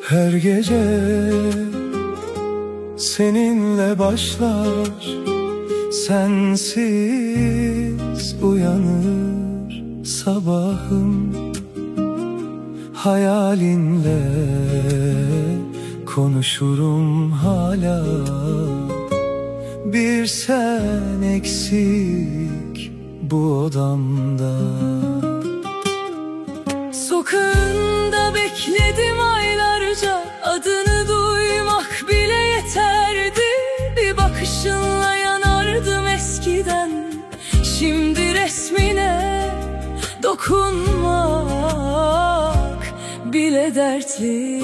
Her gece seninle başlar, sensiz uyanır sabahım. Hayalinle konuşurum hala, bir sen eksik bu odamda. Sokağında bekledim aylarca, adını duymak bile yeterdi. Bir bakışınla yanardım eskiden, şimdi resmine dokunmak bile dertli.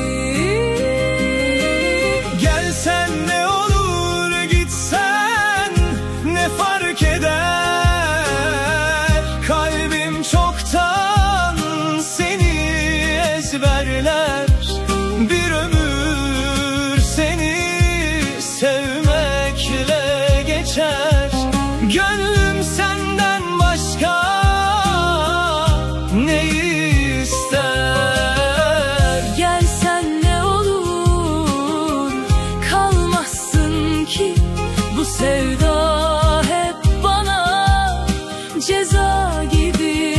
Gelsen ne olur, gitsen ne fark eder? Kalbim çoktan seni ezberler. Bir ömür seni sevmekle geçer. Gönlüm senden başka ne ister? Gelsen ne olur, kalmazsın ki bu sevda hep bana ceza gibi.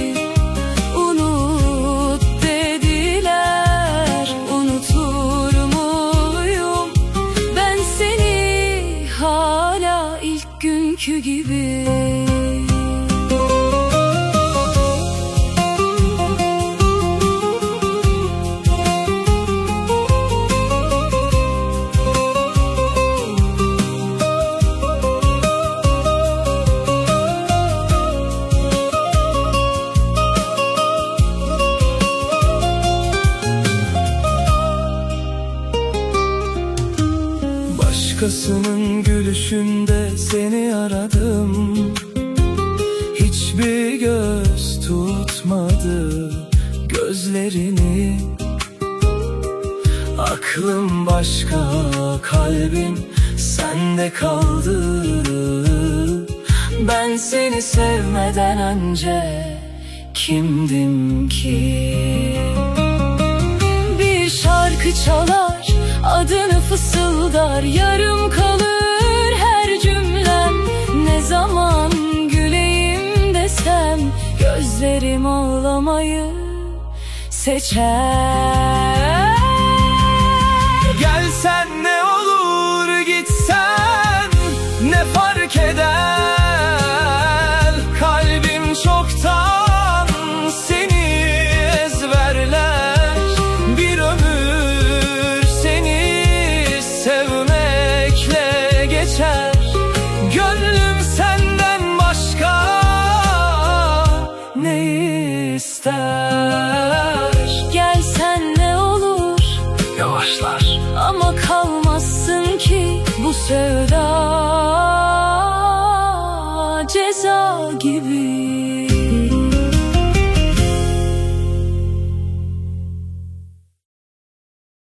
Unut dediler, unutur muyum ben seni hala ilk günkü gibi? Başkasının gülüşünde seni aradım, hiçbir göz tutmadı gözlerini. Aklım başka, kalbim sende kaldı. Ben seni sevmeden önce kimdim ki? Bir şarkı çalar, adını fısıldar, yarım kalır her cümlem. Ne zaman güleyim desem, gözlerim ağlamayı seçer. Gelsen ne olur, gitsen ne fark eder? Kalbim çoktan seni ezberler. Bir ömür seni sevmekle geçer. Gönlüm senden başka ne ister? Gelsen ne olur, Yavaşlar ama kalmazsın ki bu sevda ceza gibi.